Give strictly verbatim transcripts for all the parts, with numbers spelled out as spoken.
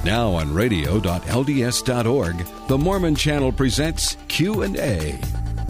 Now on radio dot L D S dot org, the Mormon Channel presents Q and A.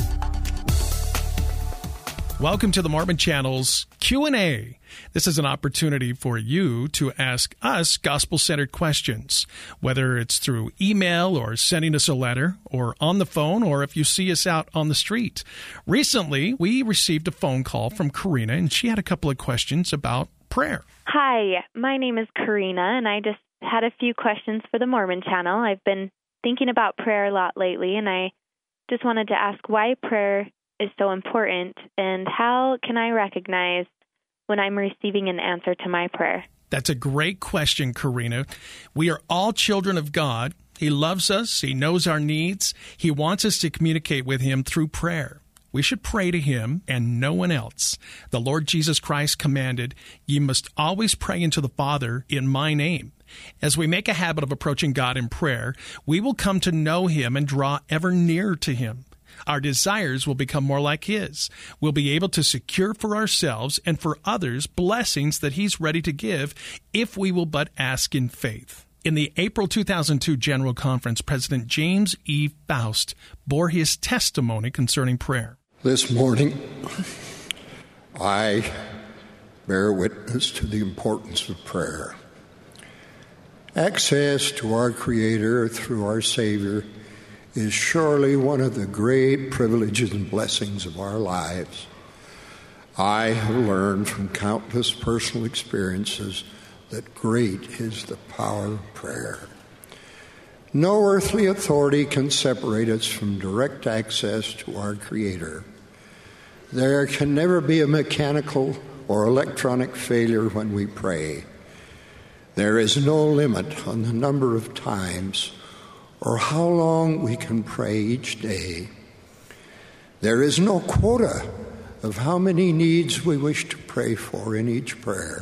Welcome to the Mormon Channel's Q and A. This is an opportunity for you to ask us gospel-centered questions, whether it's through email or sending us a letter or on the phone or if you see us out on the street. Recently, we received a phone call from Karina, and she had a couple of questions about prayer. Hi, my name is Karina, and I just had a few questions for the Mormon Channel. I've been thinking about prayer a lot lately, and I just wanted to ask why prayer is so important, and how can I recognize when I'm receiving an answer to my prayer? That's a great question, Karina. We are all children of God. He loves us. He knows our needs. He wants us to communicate with Him through prayer. We should pray to Him and no one else. The Lord Jesus Christ commanded, "Ye must always pray unto the Father in my name." As we make a habit of approaching God in prayer, we will come to know Him and draw ever nearer to Him. Our desires will become more like His. We'll be able to secure for ourselves and for others blessings that He's ready to give if we will but ask in faith. In the April two thousand two General Conference, President James E. Faust bore his testimony concerning prayer. This morning, I bear witness to the importance of prayer. Access to our Creator through our Savior is surely one of the great privileges and blessings of our lives. I have learned from countless personal experiences that great is the power of prayer. No earthly authority can separate us from direct access to our Creator. There can never be a mechanical or electronic failure when we pray. There is no limit on the number of times or how long we can pray each day. There is no quota of how many needs we wish to pray for in each prayer.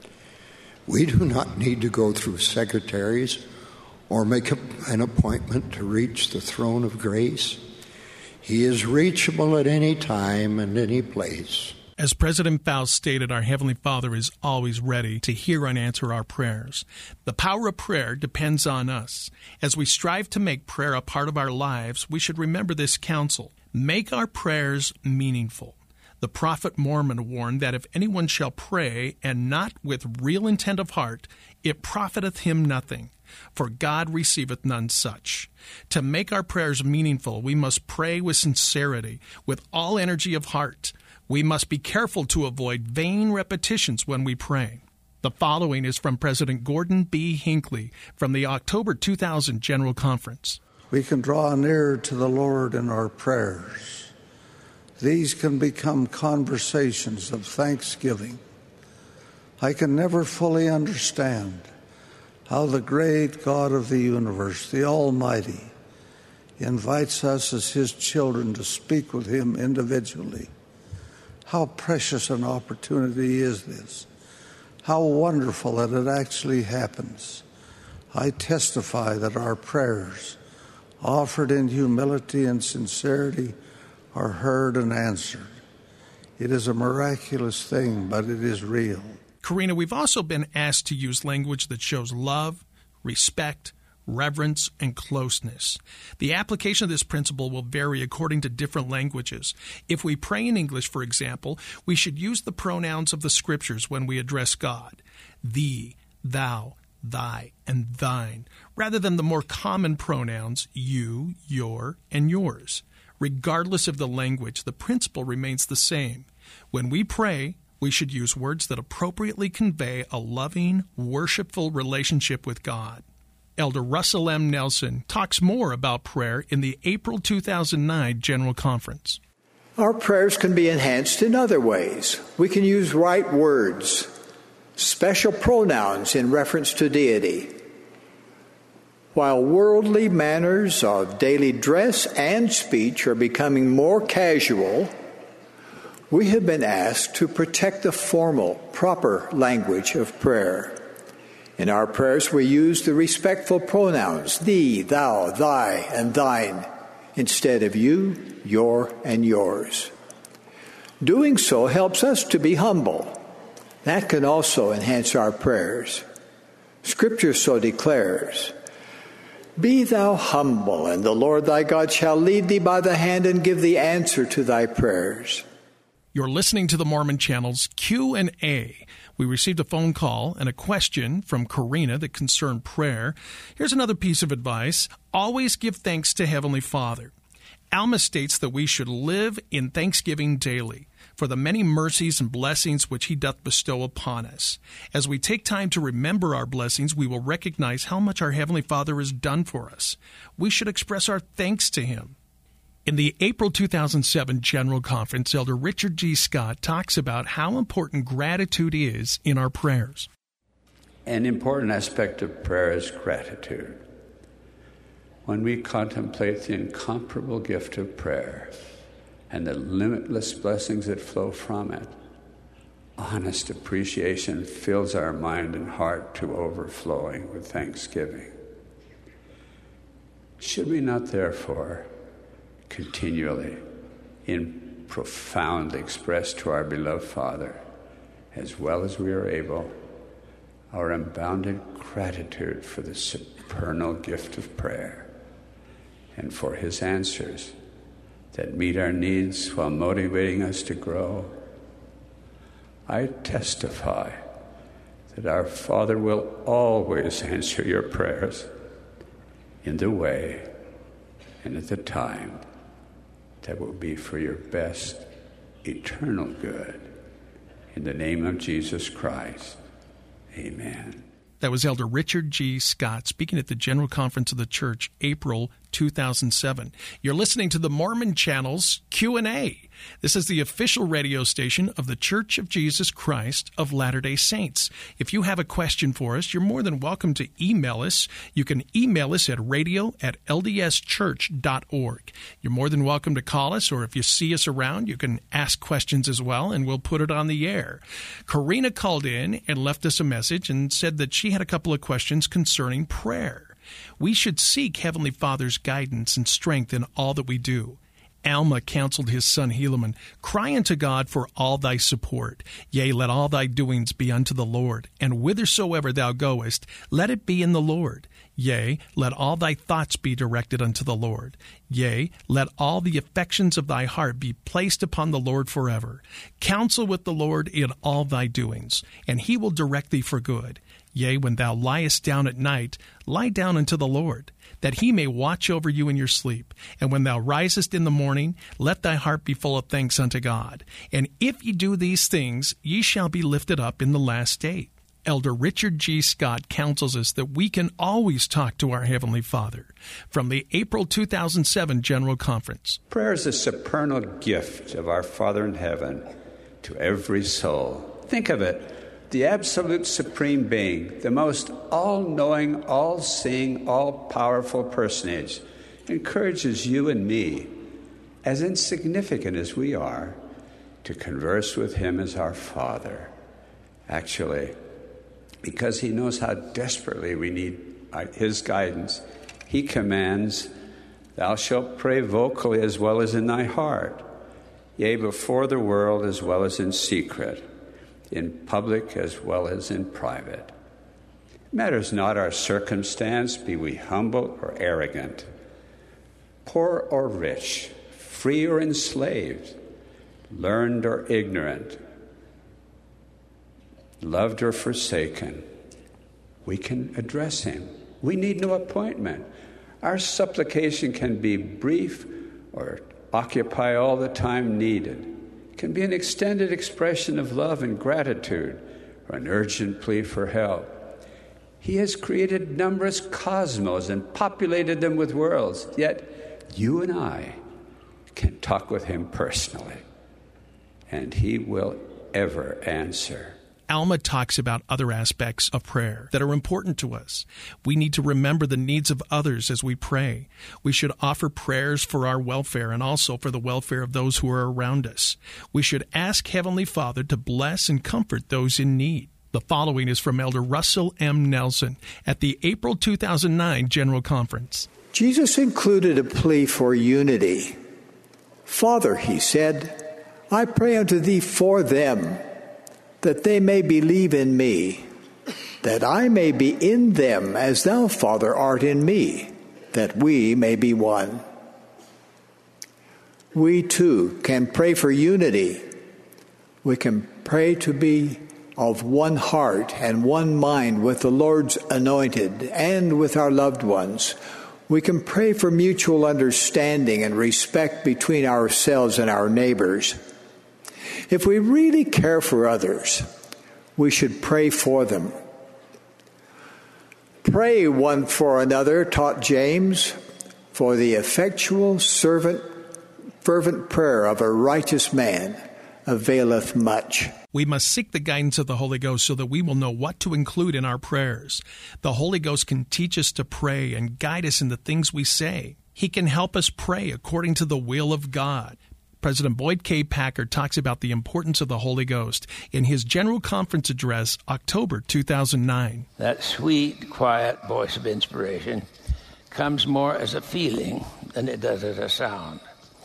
We do not need to go through secretaries or make a, an appointment to reach the throne of grace. He is reachable at any time and any place. As President Faust stated, our Heavenly Father is always ready to hear and answer our prayers. The power of prayer depends on us. As we strive to make prayer a part of our lives, we should remember this counsel. Make our prayers meaningful. The prophet Mormon warned that if anyone shall pray, and not with real intent of heart, it profiteth him nothing, for God receiveth none such. To make our prayers meaningful, we must pray with sincerity, with all energy of heart. We must be careful to avoid vain repetitions when we pray. The following is from President Gordon B. Hinckley from the October two thousand General Conference. We can draw nearer to the Lord in our prayers. These can become conversations of thanksgiving. I can never fully understand how the great God of the universe, the Almighty, invites us as His children to speak with Him individually. How precious an opportunity is this. How wonderful that it actually happens. I testify that our prayers, offered in humility and sincerity, are heard and answered. It is a miraculous thing, but it is real. Karina, we've also been asked to use language that shows love, respect, reverence, and closeness. The application of this principle will vary according to different languages. If we pray in English, for example, we should use the pronouns of the Scriptures when we address God: thee, thou, thy, and thine, rather than the more common pronouns you, your, and yours. Regardless of the language, the principle remains the same. When we pray, we should use words that appropriately convey a loving, worshipful relationship with God. Elder Russell M. Nelson talks more about prayer in the April two thousand nine General Conference. Our prayers can be enhanced in other ways. We can use right words, special pronouns in reference to deity. While worldly manners of daily dress and speech are becoming more casual, we have been asked to protect the formal, proper language of prayer. In our prayers, we use the respectful pronouns thee, thou, thy, and thine, instead of you, your, and yours. Doing so helps us to be humble. That can also enhance our prayers. Scripture so declares, "Be thou humble, and the Lord thy God shall lead thee by the hand and give thee answer to thy prayers." You're listening to the Mormon Channel's Q and A. We received a phone call and a question from Karina that concerned prayer. Here's another piece of advice. Always give thanks to Heavenly Father. Alma states that we should live in thanksgiving daily for the many mercies and blessings which He doth bestow upon us. As we take time to remember our blessings, we will recognize how much our Heavenly Father has done for us. We should express our thanks to Him. In the April two thousand seven General Conference, Elder Richard G. Scott talks about how important gratitude is in our prayers. An important aspect of prayer is gratitude. When we contemplate the incomparable gift of prayer and the limitless blessings that flow from it, honest appreciation fills our mind and heart to overflowing with thanksgiving. Should we not, therefore, continually, in profoundly express to our beloved Father, as well as we are able, our unbounded gratitude for the supernal gift of prayer and for His answers that meet our needs while motivating us to grow? I testify that our Father will always answer your prayers in the way and at the time that will be for your best eternal good. In the name of Jesus Christ, amen. That was Elder Richard G. Scott speaking at the General Conference of the Church, April two thousand seven. You're listening to the Mormon Channel's Q and A. This is the official radio station of the Church of Jesus Christ of Latter-day Saints. If you have a question for us, you're more than welcome to email us. You can email us at radio at l d s church dot org. You're more than welcome to call us, or if you see us around, you can ask questions as well, and we'll put it on the air. Karina called in and left us a message and said that she had a couple of questions concerning prayer. We should seek Heavenly Father's guidance and strength in all that we do. Alma counseled his son Helaman, "Cry unto God for all thy support. Yea, let all thy doings be unto the Lord. And whithersoever thou goest, let it be in the Lord. Yea, let all thy thoughts be directed unto the Lord. Yea, let all the affections of thy heart be placed upon the Lord forever. Counsel with the Lord in all thy doings, and He will direct thee for good. Yea, when thou liest down at night, lie down unto the Lord, that He may watch over you in your sleep. And when thou risest in the morning, let thy heart be full of thanks unto God. And if ye do these things, ye shall be lifted up in the last day." Elder Richard G. Scott counsels us that we can always talk to our Heavenly Father. From the April two thousand seven General Conference. Prayer is a supernal gift of our Father in heaven to every soul. Think of it. The absolute supreme being, the most all-knowing, all-seeing, all-powerful personage, encourages you and me, as insignificant as we are, to converse with Him as our Father. Actually, because He knows how desperately we need His guidance, He commands, "Thou shalt pray vocally as well as in thy heart, yea, before the world as well as in secret, in public as well as in private. It matters not our circumstance, be we humble or arrogant, poor or rich, free or enslaved, learned or ignorant, loved or forsaken. We can address Him. We need no appointment. Our supplication can be brief or occupy all the time needed. It can be an extended expression of love and gratitude or an urgent plea for help. He has created numberous cosmos and populated them with worlds, yet you and I can talk with Him personally, and He will ever answer. Alma talks about other aspects of prayer that are important to us. We need to remember the needs of others as we pray. We should offer prayers for our welfare and also for the welfare of those who are around us. We should ask Heavenly Father to bless and comfort those in need. The following is from Elder Russell M. Nelson at the April two thousand nine General Conference. Jesus included a plea for unity. "Father," He said, "I pray unto Thee for them, that they may believe in Me, that I may be in them as thou, Father, art in me, that we may be one. We too can pray for unity. We can pray to be of one heart and one mind with the Lord's anointed and with our loved ones. We can pray for mutual understanding and respect between ourselves and our neighbors. If we really care for others, we should pray for them. Pray one for another, taught James, for the effectual, servant, fervent prayer of a righteous man availeth much. We must seek the guidance of the Holy Ghost so that we will know what to include in our prayers. The Holy Ghost can teach us to pray and guide us in the things we say. He can help us pray according to the will of God. President Boyd K. Packer talks about the importance of the Holy Ghost in his General Conference address, October two thousand nine. That sweet, quiet voice of inspiration comes more as a feeling than it does as a sound.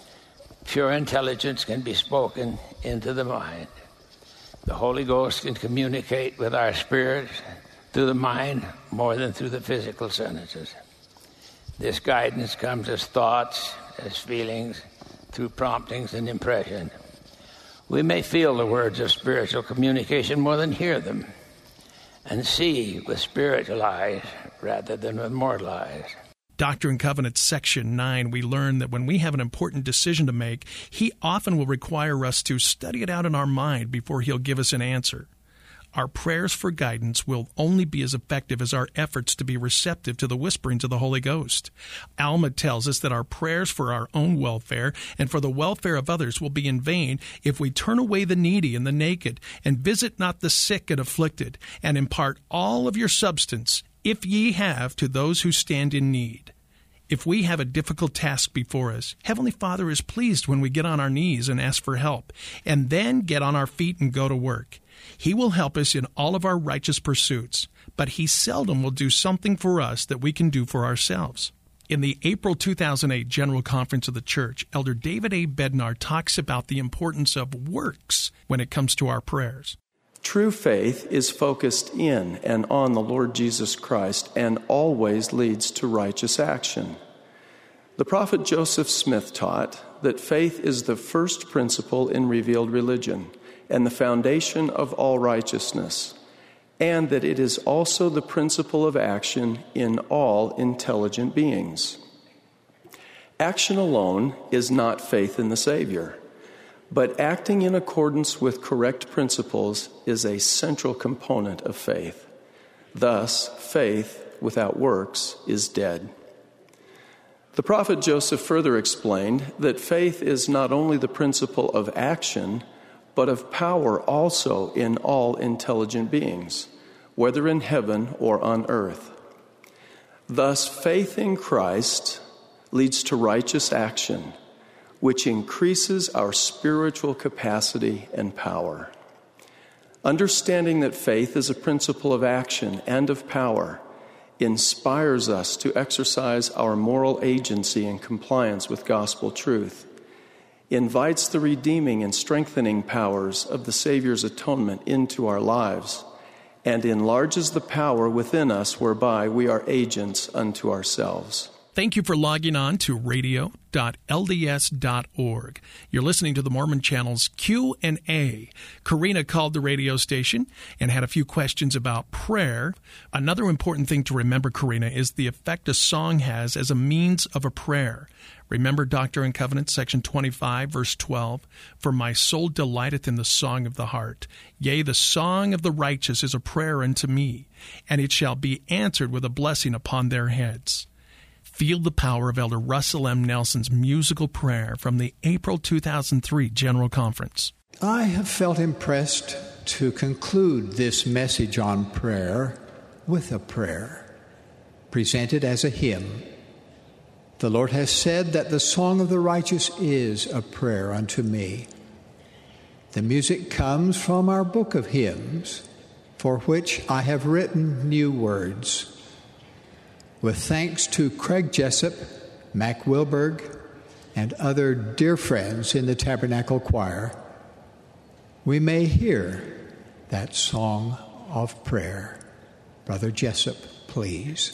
Pure intelligence can be spoken into the mind. The Holy Ghost can communicate with our spirit through the mind more than through the physical sentences. This guidance comes as thoughts, as feelings, through promptings and impression. We may feel the words of spiritual communication more than hear them, and see with spiritual eyes rather than with mortal eyes. Doctrine and Covenants, Section nine, we learn that when we have an important decision to make, He often will require us to study it out in our mind before He'll give us an answer. Our prayers for guidance will only be as effective as our efforts to be receptive to the whisperings of the Holy Ghost. Alma tells us that our prayers for our own welfare and for the welfare of others will be in vain if we turn away the needy and the naked, and visit not the sick and afflicted, and impart all of your substance, if ye have, to those who stand in need. If we have a difficult task before us, Heavenly Father is pleased when we get on our knees and ask for help, and then get on our feet and go to work. He will help us in all of our righteous pursuits, but He seldom will do something for us that we can do for ourselves. In the April two thousand eight General Conference of the Church, Elder David A. Bednar talks about the importance of works when it comes to our prayers. True faith is focused in and on the Lord Jesus Christ and always leads to righteous action. The prophet Joseph Smith taught that faith is the first principle in revealed religion and the foundation of all righteousness, and that it is also the principle of action in all intelligent beings. Action alone is not faith in the Savior, but acting in accordance with correct principles is a central component of faith. Thus, faith without works is dead. The prophet Joseph further explained that faith is not only the principle of action, but of power also in all intelligent beings, whether in heaven or on earth. Thus, faith in Christ leads to righteous action, which increases our spiritual capacity and power. Understanding that faith is a principle of action and of power inspires us to exercise our moral agency in compliance with gospel truth, invites the redeeming and strengthening powers of the Savior's atonement into our lives, and enlarges the power within us whereby we are agents unto ourselves. Thank you for logging on to radio dot l d s dot org. You're listening to the Mormon Channel's Q and A. Karina called the radio station and had a few questions about prayer. Another important thing to remember, Karina, is the effect a song has as a means of a prayer. Remember Doctrine and Covenants, section twenty-five, verse twelve, "For my soul delighteth in the song of the heart. Yea, the song of the righteous is a prayer unto me, and it shall be answered with a blessing upon their heads." Feel the power of Elder Russell M. Nelson's musical prayer from the April two thousand three General Conference. I have felt impressed to conclude this message on prayer with a prayer, presented as a hymn. The Lord has said that the song of the righteous is a prayer unto me. The music comes from our book of hymns, for which I have written new words. With thanks to Craig Jessup, Mac Wilberg, and other dear friends in the Tabernacle Choir, we may hear that song of prayer. Brother Jessup, please.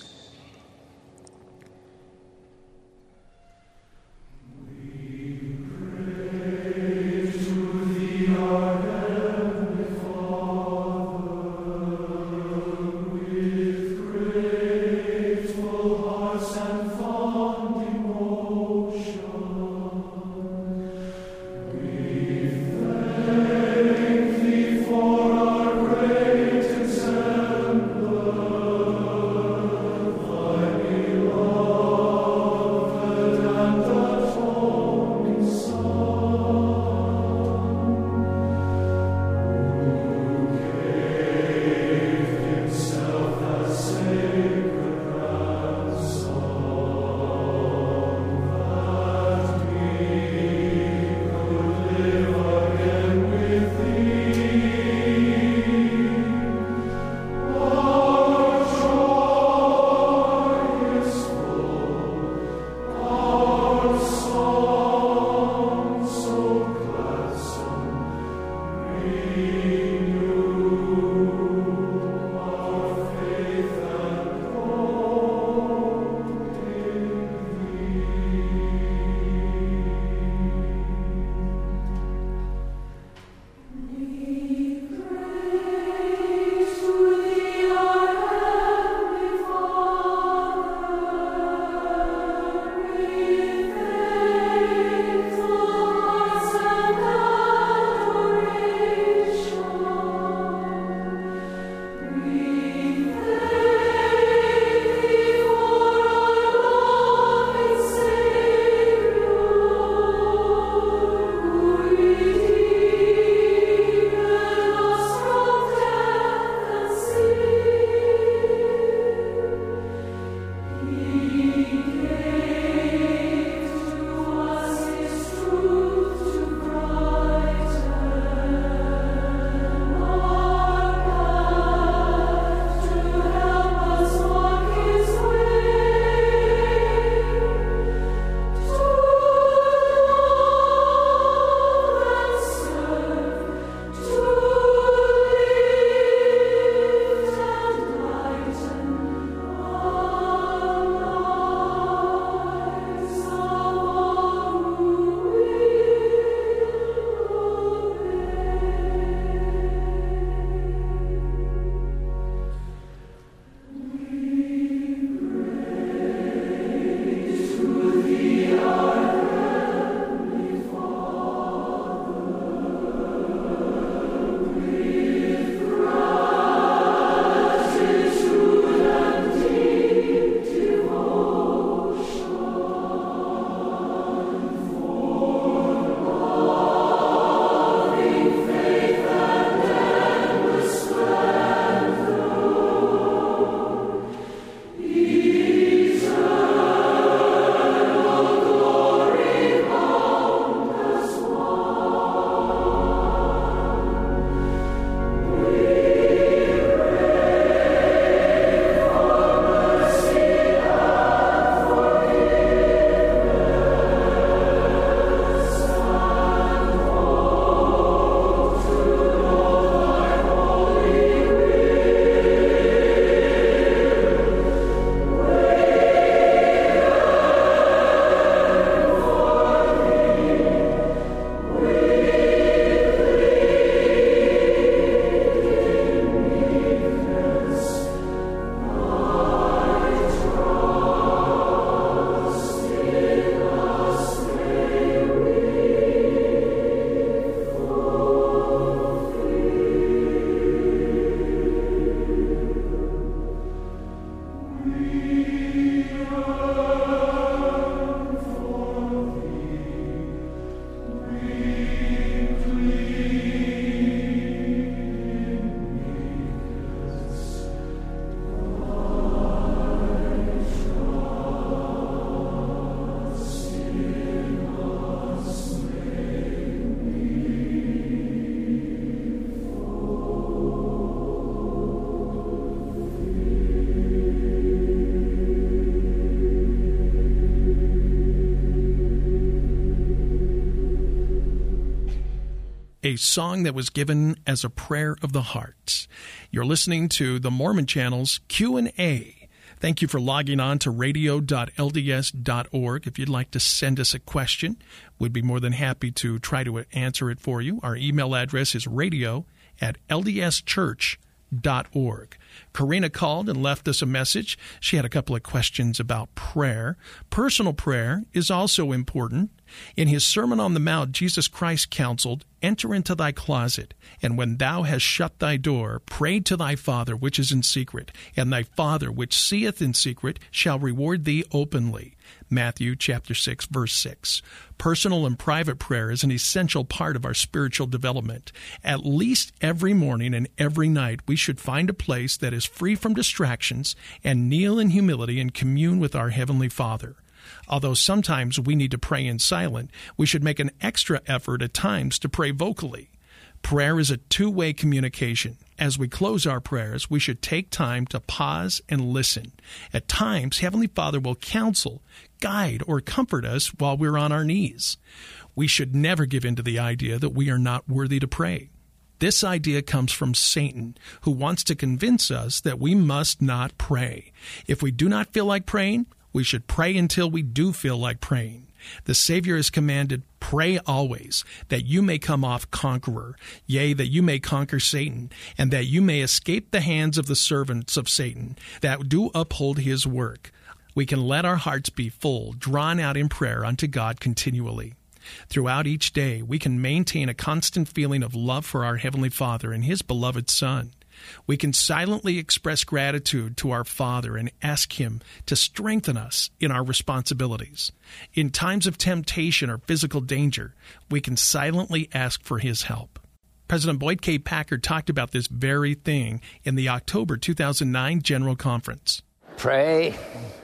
a song that was given as a prayer of the heart. You're listening to the Mormon Channel's Q and A. Thank you for logging on to radio dot l d s dot org. If you'd like to send us a question, we'd be more than happy to try to answer it for you. Our email address is radio at l d s church dot org. Karina called and left us a message. She had a couple of questions about prayer. Personal prayer is also important. In his Sermon on the Mount, Jesus Christ counseled, "Enter into thy closet, and when thou hast shut thy door, pray to thy Father which is in secret, and thy Father which seeth in secret shall reward thee openly." Matthew chapter six, verse six. Personal and private prayer is an essential part of our spiritual development. At least every morning and every night, we should find a place that is free from distractions and kneel in humility and commune with our Heavenly Father. Although sometimes we need to pray in silence, we should make an extra effort at times to pray vocally. Prayer is a two-way communication. As we close our prayers, we should take time to pause and listen. At times, Heavenly Father will counsel, guide, or comfort us while we're on our knees. We should never give in to the idea that we are not worthy to pray. This idea comes from Satan, who wants to convince us that we must not pray. If we do not feel like praying, we should pray until we do feel like praying. The Savior has commanded, "Pray always, that you may come off conqueror, yea, that you may conquer Satan, and that you may escape the hands of the servants of Satan, that do uphold his work." We can let our hearts be full, drawn out in prayer unto God continually. Throughout each day, we can maintain a constant feeling of love for our Heavenly Father and His beloved Son. We can silently express gratitude to our Father and ask Him to strengthen us in our responsibilities. In times of temptation or physical danger, we can silently ask for His help. President Boyd K. Packer talked about this very thing in the October two thousand nine General Conference. Pray,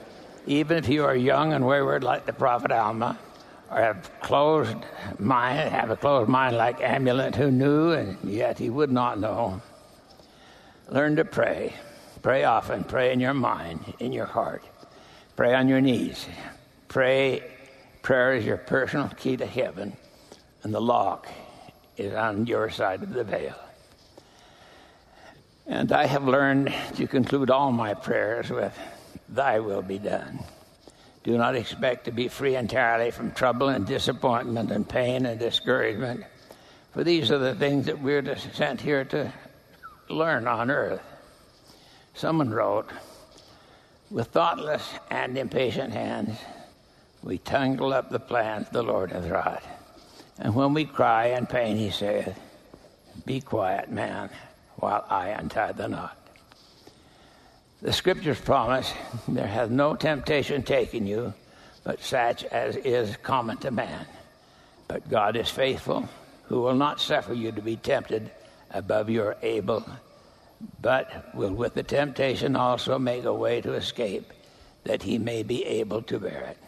even if you are young and wayward like the prophet Alma, or have closed mind, have a closed mind like Amulet, who knew and yet he would not know. Learn to pray. Pray often. Pray in your mind, in your heart. Pray on your knees. Pray. Prayer is your personal key to heaven, and the lock is on your side of the veil. And I have learned to conclude all my prayers with, "Thy will be done." Do not expect to be free entirely from trouble and disappointment and pain and discouragement, for these are the things that we're sent here to learn on earth. Someone wrote, "With thoughtless and impatient hands, we tangle up the plans the Lord hath wrought. And when we cry in pain, he saith, Be quiet, man, while I untie the knot." The Scriptures promise, "There hath no temptation taken you, but such as is common to man. But God is faithful, who will not suffer you to be tempted above your able, but will with the temptation also make a way to escape, that he may be able to bear it."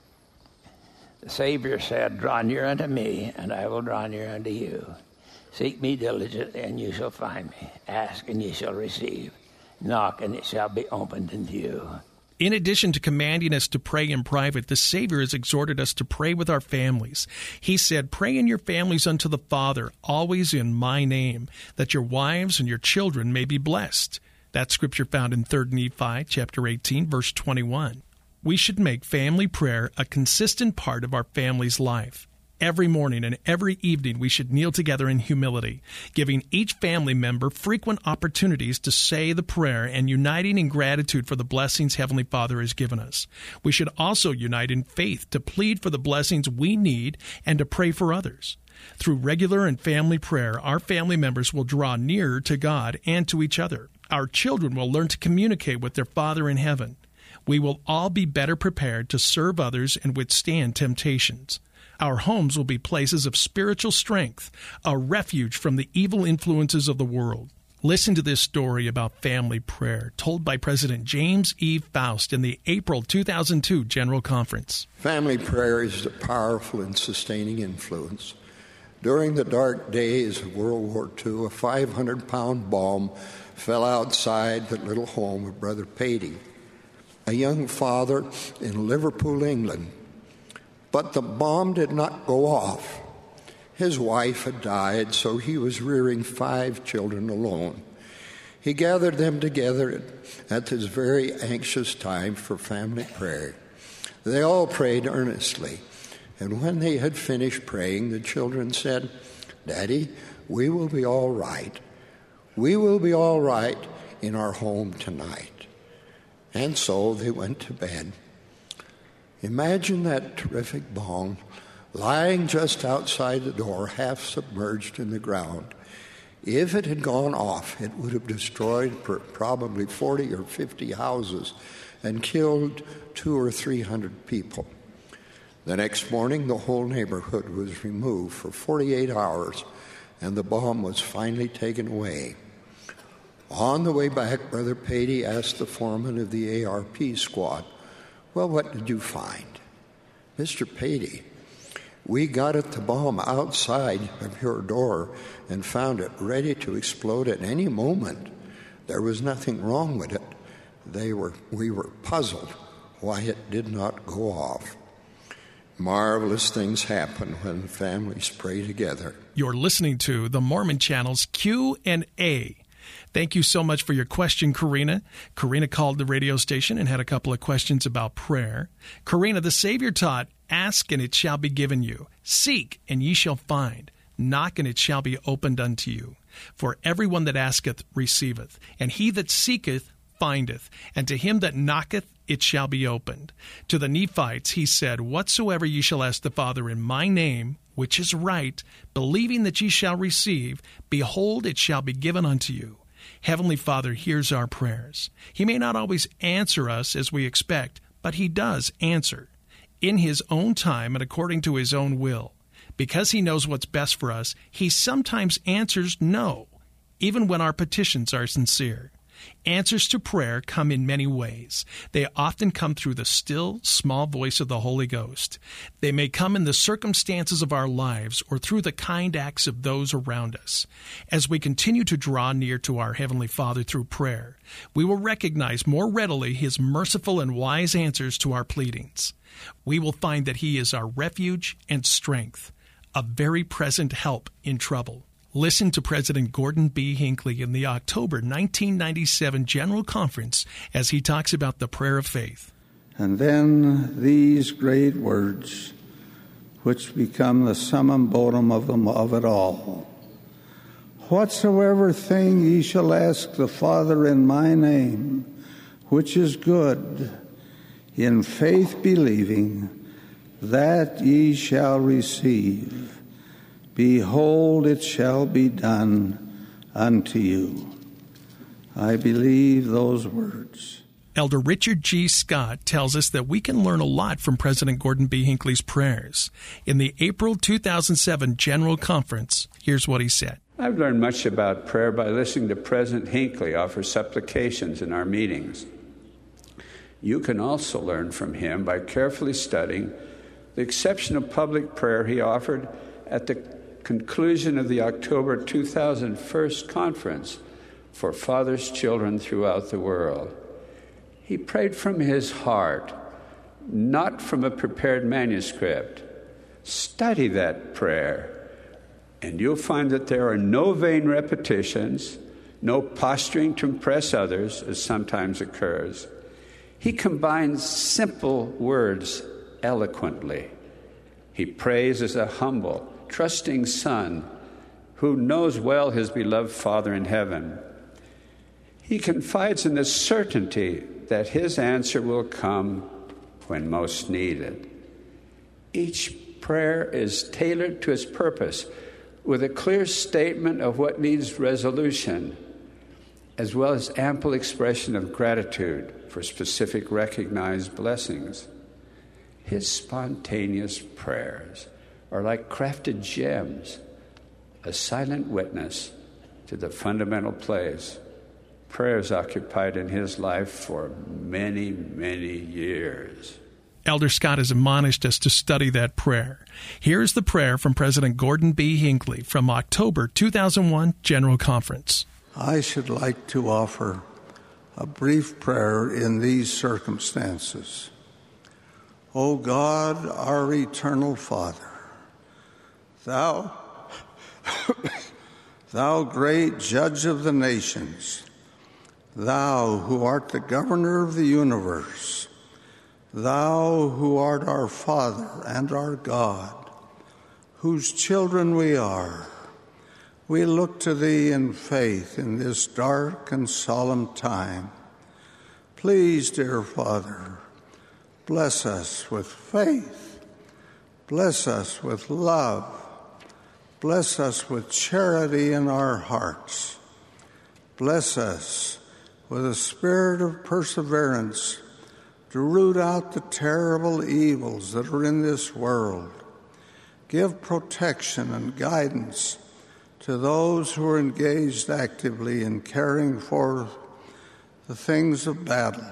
The Savior said, "Draw near unto me, and I will draw near unto you. Seek me diligently, and you shall find me. Ask, and ye shall receive. Knock, and it shall be opened unto you." In addition to commanding us to pray in private, the Savior has exhorted us to pray with our families. He said, "Pray in your families unto the Father, always in my name, that your wives and your children may be blessed." That's scripture found in Third Nephi chapter eighteen, verse twenty-one. We should make family prayer a consistent part of our family's life. Every morning and every evening we should kneel together in humility, giving each family member frequent opportunities to say the prayer and uniting in gratitude for the blessings Heavenly Father has given us. We should also unite in faith to plead for the blessings we need and to pray for others. Through regular and family prayer, our family members will draw nearer to God and to each other. Our children will learn to communicate with their Father in heaven. We will all be better prepared to serve others and withstand temptations. Our homes will be places of spiritual strength, a refuge from the evil influences of the world. Listen to this story about family prayer, told by President James E. Faust in the April two thousand two General Conference. Family prayer is a powerful and sustaining influence. During the dark days of World War Two, a five hundred pound bomb fell outside the little home of Brother Patey, a young father in Liverpool, England. But the bomb did not go off. His wife had died, so he was rearing five children alone. He gathered them together at this very anxious time for family prayer. They all prayed earnestly, and when they had finished praying, the children said, "Daddy, we will be all right. We will be all right in our home tonight." And so they went to bed. Imagine that terrific bomb lying just outside the door, half submerged in the ground. If it had gone off, it would have destroyed probably forty or fifty houses and killed two or three hundred people. The next morning, the whole neighborhood was removed for forty-eight hours, and the bomb was finally taken away. On the way back, Brother Patey asked the foreman of the A R P squad, "Well, what did you find?" "Mister Patey, we got at the bomb outside of your door and found it ready to explode at any moment. There was nothing wrong with it. They were, we were puzzled why it did not go off." Marvelous things happen when families pray together. You're listening to the Mormon Channel's Q and A. Thank you so much for your question, Karina. Karina called the radio station and had a couple of questions about prayer. Karina, the Savior taught, "Ask, and it shall be given you. Seek, and ye shall find. Knock, and it shall be opened unto you. For everyone that asketh receiveth, and he that seeketh findeth, and to him that knocketh it shall be opened." To the Nephites he said, "Whatsoever ye shall ask the Father in my name, which is right, believing that ye shall receive, behold, it shall be given unto you." Heavenly Father hears our prayers. He may not always answer us as we expect, but he does answer in his own time and according to his own will. Because he knows what's best for us, he sometimes answers no, even when our petitions are sincere. Answers to prayer come in many ways. They often come through the still, small voice of the Holy Ghost. They may come in the circumstances of our lives or through the kind acts of those around us. As we continue to draw near to our Heavenly Father through prayer, we will recognize more readily His merciful and wise answers to our pleadings. We will find that He is our refuge and strength, a very present help in trouble. Listen to President Gordon B. Hinckley in the October nineteen ninety-seven General Conference as he talks about the prayer of faith. And then these great words, which become the summum bonum of them of it all. "Whatsoever thing ye shall ask the Father in my name, which is good, in faith believing, that ye shall receive. Behold, it shall be done unto you." I believe those words. Elder Richard G. Scott tells us that we can learn a lot from President Gordon B. Hinckley's prayers. In the April two thousand seven General Conference, here's what he said. I've learned much about prayer by listening to President Hinckley offer supplications in our meetings. You can also learn from him by carefully studying the exceptional public prayer he offered at the conclusion of the October two thousand first Conference for Fathers' Children throughout the world. He prayed from his heart, not from a prepared manuscript. Study that prayer, and you'll find that there are no vain repetitions, no posturing to impress others, as sometimes occurs. He combines simple words eloquently. He prays as a humble, trusting son who knows well his beloved Father in heaven. He confides in the certainty that his answer will come when most needed. Each prayer is tailored to its purpose with a clear statement of what needs resolution, as well as ample expression of gratitude for specific recognized blessings. His spontaneous prayers are like crafted gems, a silent witness to the fundamental place prayers occupied in his life for many, many years. Elder Scott has admonished us to study that prayer. Here's the prayer from President Gordon B. Hinckley from October two thousand one General Conference. I should like to offer a brief prayer in these circumstances. O God, our eternal Father, Thou Thou great judge of the nations, thou who art the governor of the universe, thou who art our Father and our God, whose children we are, we look to thee in faith in this dark and solemn time. Please, dear Father, bless us with faith, bless us with love, bless us with charity in our hearts. Bless us with a spirit of perseverance to root out the terrible evils that are in this world. Give protection and guidance to those who are engaged actively in caring for the things of battle.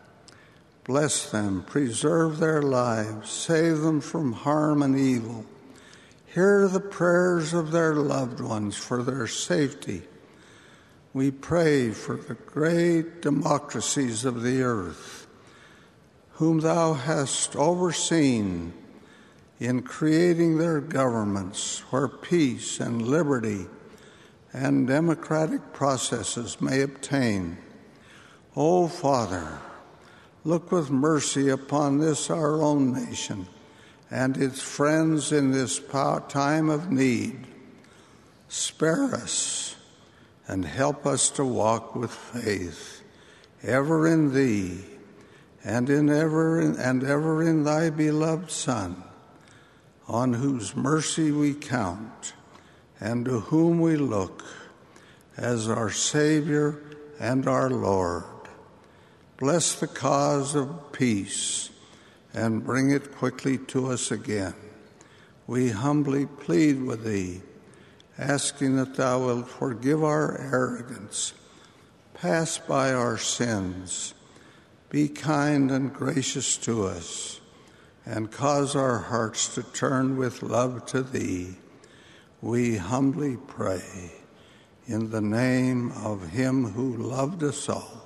Bless them, preserve their lives, save them from harm and evil. Hear the prayers of their loved ones for their safety. We pray for the great democracies of the earth, whom thou hast overseen in creating their governments, where peace and liberty and democratic processes may obtain. O Father, look with mercy upon this our own nation and its friends in this time of need. Spare us and help us to walk with faith, ever in thee and in ever and ever in thy beloved Son, on whose mercy we count and to whom we look as our Savior and our Lord. Bless the cause of peace and bring it quickly to us again. We humbly plead with thee, asking that thou wilt forgive our arrogance, pass by our sins, be kind and gracious to us, and cause our hearts to turn with love to thee. We humbly pray in the name of him who loved us all,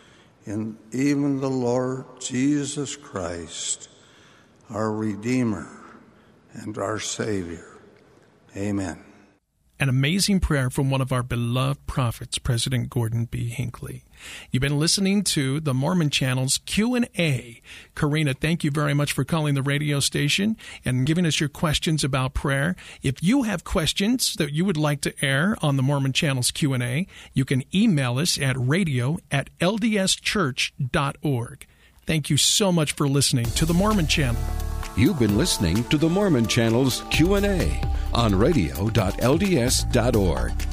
in even the Lord Jesus Christ, our Redeemer and our Savior. Amen. An amazing prayer from one of our beloved prophets, President Gordon B. Hinckley. You've been listening to the Mormon Channel's Q and A. Karina, thank you very much for calling the radio station and giving us your questions about prayer. If you have questions that you would like to air on the Mormon Channel's Q and A, you can email us at radio at l d s church dot org. Thank you so much for listening to the Mormon Channel. You've been listening to the Mormon Channel's Q and A on radio dot l d s dot org.